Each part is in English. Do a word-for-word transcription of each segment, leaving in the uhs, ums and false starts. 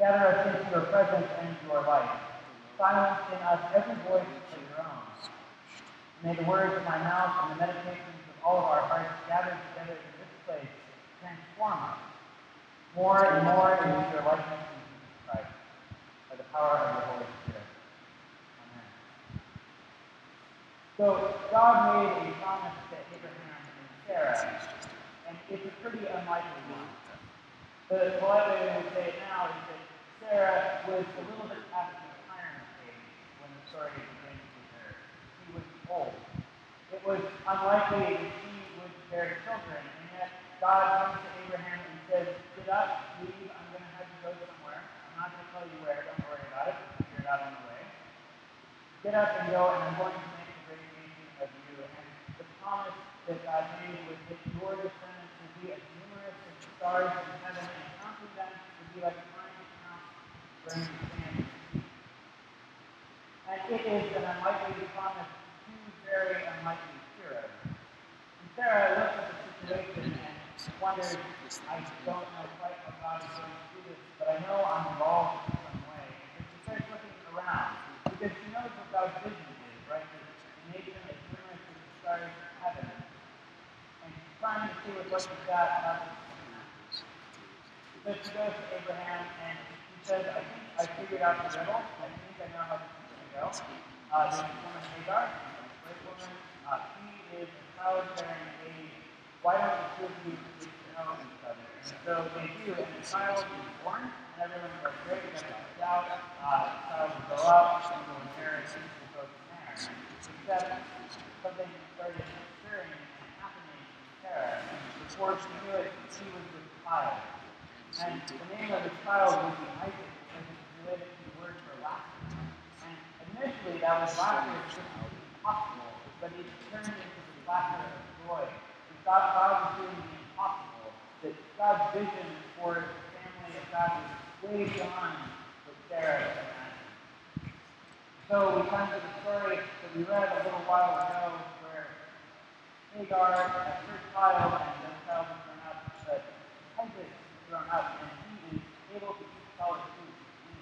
Gather us into your presence and your light. Silence in us every voice but your own. May the words of my mouth and the meditations of all of our hearts gathered together in this place transform us more and more into your likeness in Jesus Christ by the power of the Holy Spirit. Amen. So God made a promise to Abraham and Sarah, and it's a pretty unlikely one. The polite way we would say it now is that Sarah was a little bit past the retirement age when the story begins with her. She was old. It was unlikely that she would bear children, and yet God comes to Abraham and says, get up, leave, I'm going to have you go somewhere. I'm not going to tell you where, don't worry about it, we'll figure it out on the way. Get up and go, and I'm going to make a great nation of you. And the promise that God made was that your descendants would be as numerous as the stars in heaven, and counting them would be like trying to count grains of sand in the sea. And it is an unlikely promise to two very unlikely heroes. And Sarah looks at the situation and wonders, I don't know quite how God is going to do this, but I know I'm involved in some way. And she starts looking around, because she knows what God's vision is, right? That the nation is numerous as the stars of heaven. And she's trying to see with what she's got how this is going to happen. So she goes to Abraham and she says, I think I figured out the riddle. I think I know how this is going to go. Uh, there's this woman Hagar, she's a great woman. Uh, she is a childbearing age. Why don't the two of you get to know each other? And so they do, and the child is born, and everyone goes, great, we're going to shout. Uh, the child will grow up, and will inherit, and will go from there. Except something started stirring and happening in Sarah. And before she knew it, she was with child. And the name of the child would be Isaac, because it's related to the word for laughter. And initially, that was laughter that was impossible, but it turned into the laughter of joy. God, God was doing the impossible, that God's vision for the family of God was way beyond what Sarah imagined. So we come to the story that we read a little while ago, where Hagar has her child, and the child is grown up, but Isaac is grown up, and he is able to eat solid food.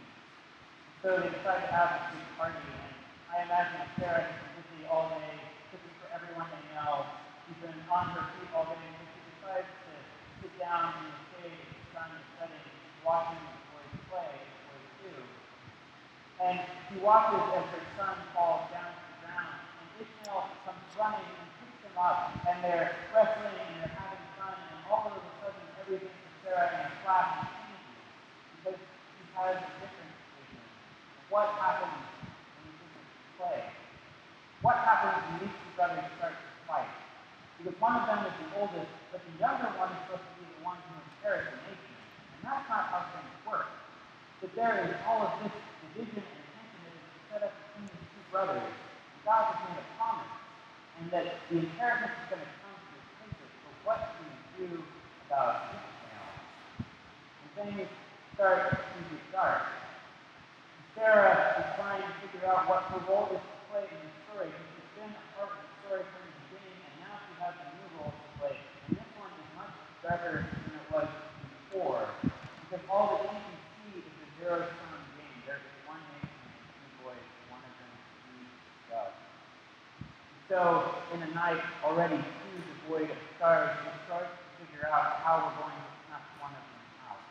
So they decide to have a big party, and I imagine Sarah has been busy all day, cooking for everyone they know. She's been on her feet all day, and she decides to sit down in the shade as the sun is setting, watching the boys play, as boys do. And she watches as her son falls down to the ground, and Ishmael comes running and picks him up, and they're wrestling and they're having fun, and all of a sudden everything for Sarah in a flash changes, because she has a different vision of what happens when you think of play. What happens when these two brothers start to fight? Because one of them is the oldest, but the younger one is supposed to be the one who inherits the nation. And that's not how things work. That there is all of this division and tension that is set up between these two brothers. And God has made a promise. And that the inheritance is going to come to replace it. But what do we do about Ishmael? And things start to get dark. And Sarah is trying to figure out what her role is to play in the story. Because she's been a part of the story from the beginning, and now she has a new role to play. And this one is much better than it was before. Because all that she can see is a zero-sum game. There is one nation and two boys, one of them needs God. And so, in the night, already too devoid of stars, she starts to figure out how we're going to snuff one of them out.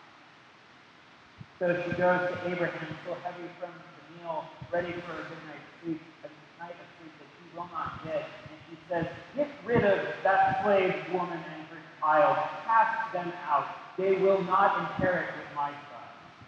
So she goes to Abraham, so heavy from the meal, ready for a good night's sleep, a night of sleep that he will not get. And she says, get rid of that slave woman and her child. Cast them out. They will not inherit with my son.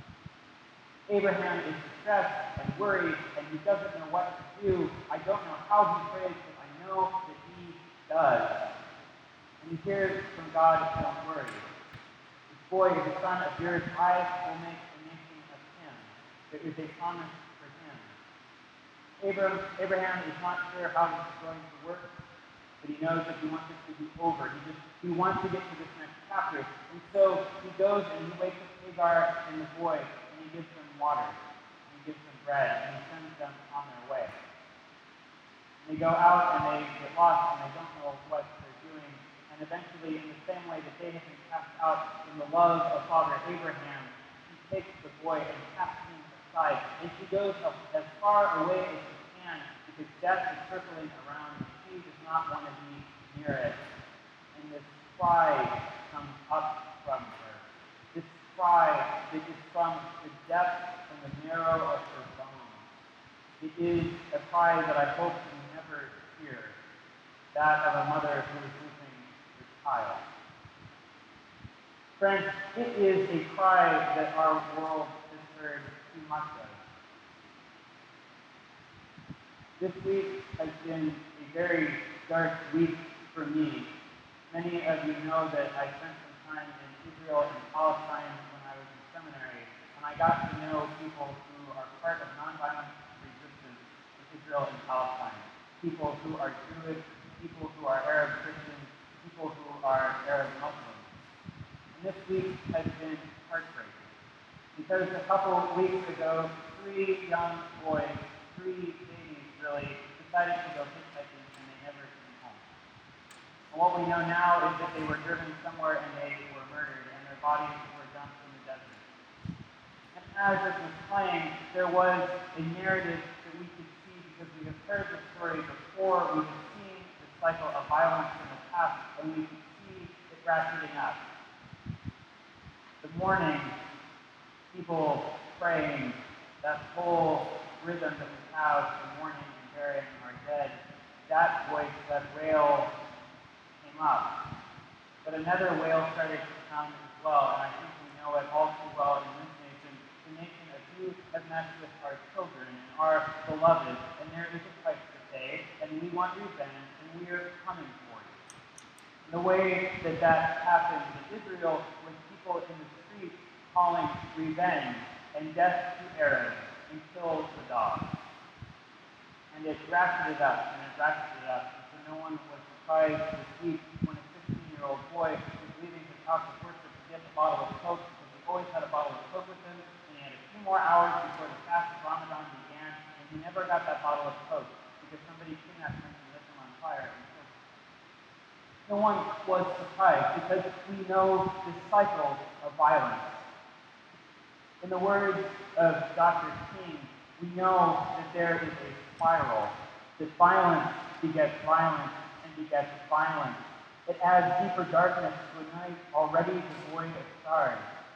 Abraham is distressed and worried, and he doesn't know what to do. I don't know how he prays, but I know that he does. And he hears from God, don't worry. This boy is a son of yours. I will make a nation of him. There is a promise for him. Abraham, Abraham is not sure how this is going to work, but he knows that he wants it to be over. He just he wants to get to this next chapter. And so he goes and he wakes up Hagar and the boy, and he gives them water, and he gives them bread, and he sends them on their way. And they go out and they get lost and they don't know what they're doing. And eventually, in the same way that they have been cast out in the love of Father Abraham, he takes the boy and casts him aside. And she goes as far away as she can because death is circling around and she does not want to be near it. And this cry comes up from her. This cry that is from the depth and the marrow of her bones. It is a cry that I hope you never hear, that of a mother who is losing her child. Friends, it is a cry that our world has heard too much of. This week has been a very dark week for me. Many of you know that I spent some time in Israel and Palestine when I was in seminary, and I got to know people who are part of nonviolent resistance in Israel and Palestine. People who are Jewish, people who are Arab Christians, people who are Arab Muslims. And this week has been heartbreaking because a couple of weeks ago, three young boys, three babies really, decided to go hitchhiking and they never came home. And what we know now is that they were driven somewhere and they were murdered and their bodies were dumped in the desert. And as it was playing, there was a narrative that we could see because we have heard the story before, we have seen the cycle of violence in the past, and we could see it ratcheting up. The mourning, people praying, that whole rhythm that we have for mourning and burying our dead, that voice, that wail came up. But another wail started to come as well, and I think we know it all too well in this nation, the nation of who has messed with our children and our beloved, and there is a price to pay, and we want revenge, and we are coming for you. The way that that happened in Israel was people in the streets calling revenge and death to Arabs and kill the dogs. And it ratcheted up and it ratcheted up, and so no one was surprised this week when a fifteen-year-old boy was leaving his house of worship to get a bottle of Coke because he always had a bottle of Coke with him, and he had a few more hours before the fast of Ramadan began, and he never got that bottle of Coke because somebody kidnapped him and lit him on fire and killed him. No one was surprised because we know this cycle of violence. In the words of Doctor King, we know that there is a spiral, that violence begets violence and begets violence. It adds deeper darkness to a night already devoid of stars.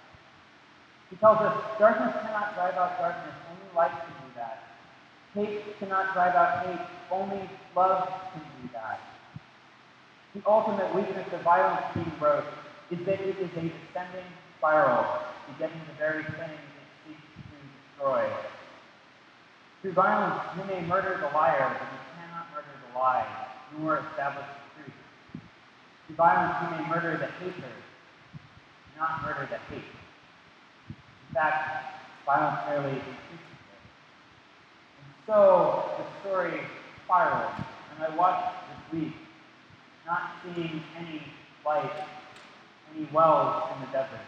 He tells us darkness cannot drive out darkness, only light can do that. Hate cannot drive out hate, only love can do that. The ultimate weakness of violence, King wrote, is that it is a descending spiral, begetting the very thing it seeks to destroy. Through violence, you may murder the liar, but you cannot murder the lie, nor establish the truth. Through violence, you may murder the hater, not murder the hate. In fact, violence merely increases it. And so, the story spirals, and I watched this week, not seeing any light, any wells in the desert.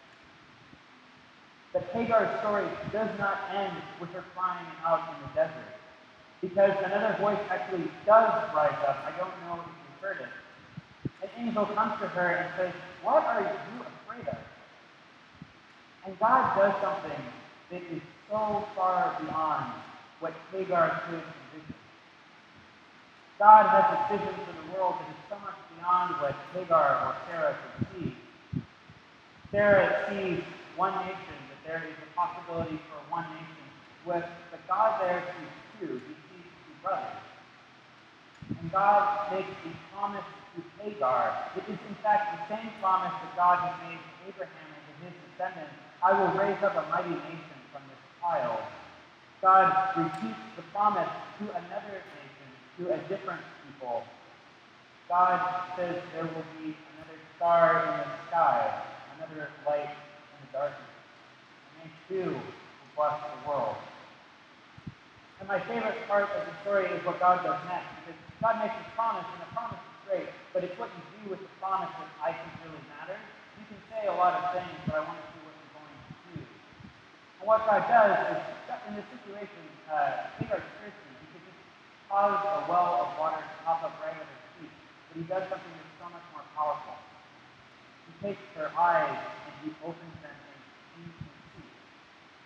But Hagar's story does not end with her crying out in the desert, because another voice actually does rise up. I don't know if you've heard it. An angel comes to her and says, "What are you afraid of?" And God does something that is so far beyond what Hagar could envision. God has a vision for the world that is so much beyond what Hagar or Sarah could see. Sarah sees one nation, that there is a possibility for one nation. With but God there sees two. He sees two brothers. And God makes a promise to Hagar. It is in fact the same promise that God has made to Abraham and to his descendants. I will raise up a mighty nation from this child. God repeats the promise to another nation, to a different people. God says there will be another star in the sky, another light in the darkness. And they too will bless the world. And my favorite part of the story is what God does next, because God makes a promise, and the promise is great, but it's what you do with the promise that I think really matters. You can say a lot of things, but I want to see what you're going to do. And what God does is, in this situation, uh, Hagar's thirsty. He could just cause a well of water to pop up right at her feet, but he does something that's so much more powerful. He takes her eyes and he opens them and she can see.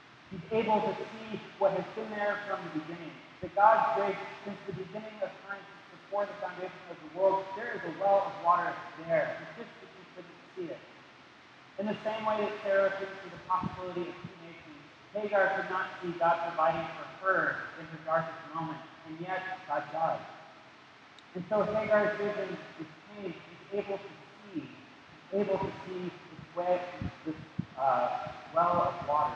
able to see what has been there from the beginning. That God's grace, since the beginning of time, before the foundation of the world, there is a well of water there. It's just that you couldn't see it. In the same way that Sarah couldn't see the possibility of two nations, Hagar could not see God providing for her in her darkest moment, and yet God does. And so Hagar's vision is changed. She's able to see, she's able to see this way, this uh, well of water.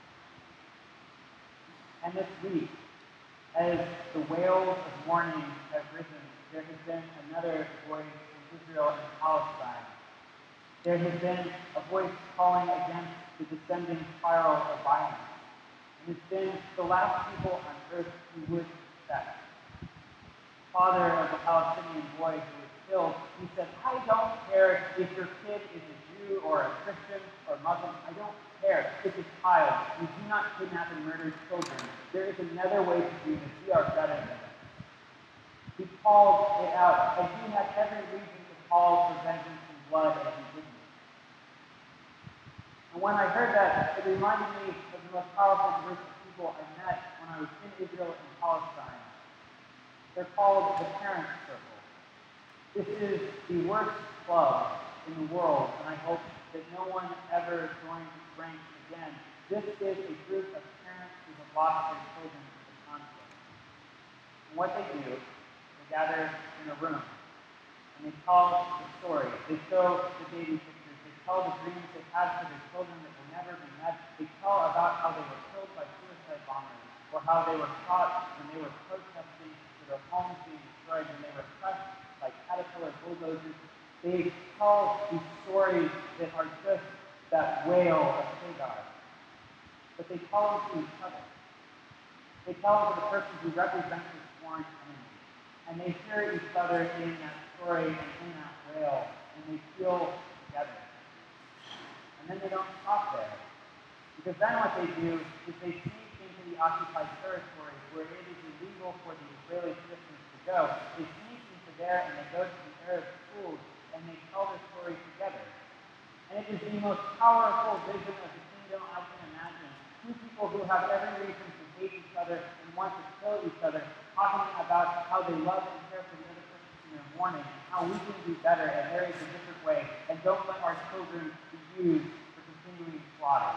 And this week, as the wails of mourning have risen, there has been another voice in Israel and Palestine. There has been a voice calling against the descending spiral of violence. And it's been the last people on earth who would suspect. Father of the Palestinian boy who was killed, he said, I don't care if your kid is a Jew or a Christian or Muslim. I don't care. It's a child. We do not kidnap and murder children. There is another way to do this. We are better than this. He called it out, and he had every reason to call for vengeance and blood, and he didn't. And when I heard that, it reminded me of the most powerful group of people I met when I was in Israel and Palestine. They're called the Parents Circle. This is the worst club in the world, and I hope that no one ever joins its ranks again. This is a group of parents who have lost their children to the conflict. And what they do, they gather in a room, and they tell the story. They show the baby pictures. They tell the dreams they had for their children that will never be met. They tell about how they were killed by suicide bombers, or how they were shot when they were protesting for their homes being destroyed, when they were crushed by caterpillar bulldozers. They tell these stories that are just that wail of Hagar. But they tell them to each other. They tell them to the person who represents the sworn enemy. And they hear each other in that story and in that wail, and they feel together. And then they don't stop there. Because then what they do is they sneak into the occupied territories where it is illegal for the Israeli citizens to go. They sneak into there and they go to the Arab schools and they tell their story together. And it is the most powerful vision of the kingdom I can imagine. Two people who have every reason to hate each other and want to kill each other, talking about how they love and care for the other person in their mourning, how we can do better, and there is a different way, and don't let our children be used for continuing slaughter.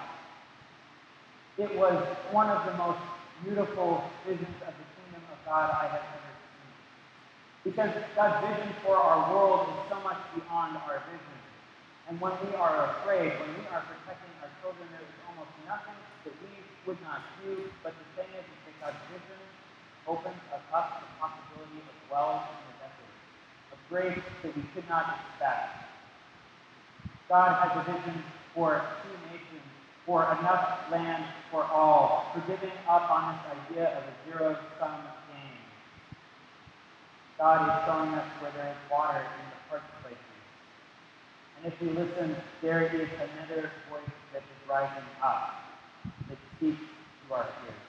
It was one of the most beautiful visions of the kingdom of God I have ever seen. Because God's vision for our world is so much beyond our vision. And when we are afraid, when we are protecting our children, there is almost nothing that we would not do. But the thing is, is that God's vision opens us up to the possibility of wells in the desert, of grace that we could not expect. God has a vision for two nations, for enough land for all, for giving up on this idea of a zero-sum game. God is showing us where there is water in the parched places. And if we listen, there is another voice that is rising up, that speaks to our ears.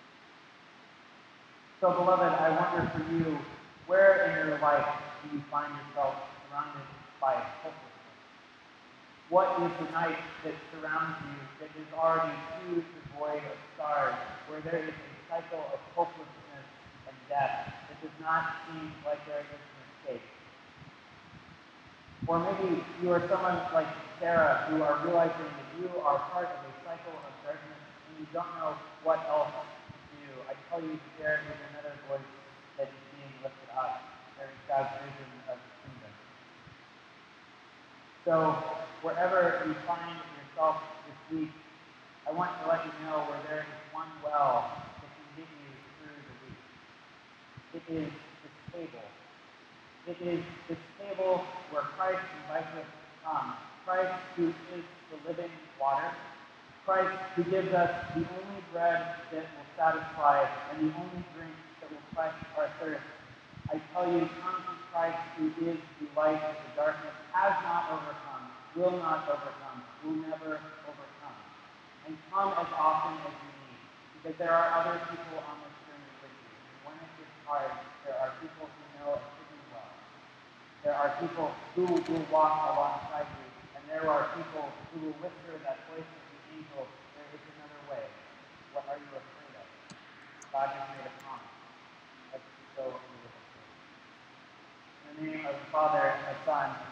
So, beloved, I wonder for you, where in your life do you find yourself surrounded by hopelessness? What is the night that surrounds you that is already too devoid of stars, where there is a cycle of hopelessness and death that does not seem like there is an escape? Or maybe you are someone like Sarah, who are realizing that you are part of a cycle of darkness and you don't know what else to do. I tell you, there is another voice that is being lifted up. There is God's vision of the kingdom. So, wherever you find yourself this week, I want to let you know where there is one well that can get you through the week. It is this table. It is this table where Christ invites us to come. Christ who is the living water. Christ who gives us the only bread that will satisfy and the only drink that will quench our thirst. I tell you, come to Christ who is the light of the darkness, has not overcome, will not overcome, will never overcome. And come as often as you need, because there are other people on this journey with you. And when it gets hard, there are people who know it isn't well. There are people who will walk alongside you, and there are people who will whisper that voice of the angel, there is another way. father, a son,